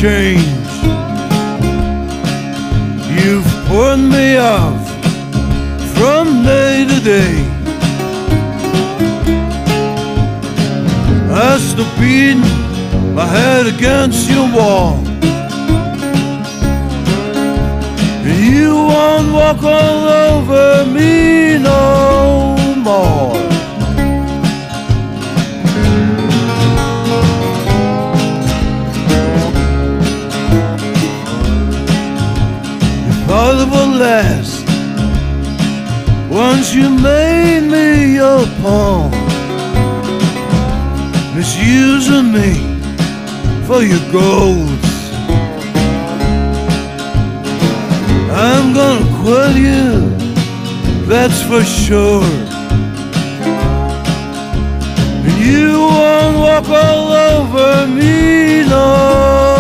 change. You've put me off from day to day. I still beating my head against your wall. You won't walk all over me no more. If all will last, once you made me your pawn, misusing me for your golds, I'm gonna quit you, that's for sure. And you won't walk all over me no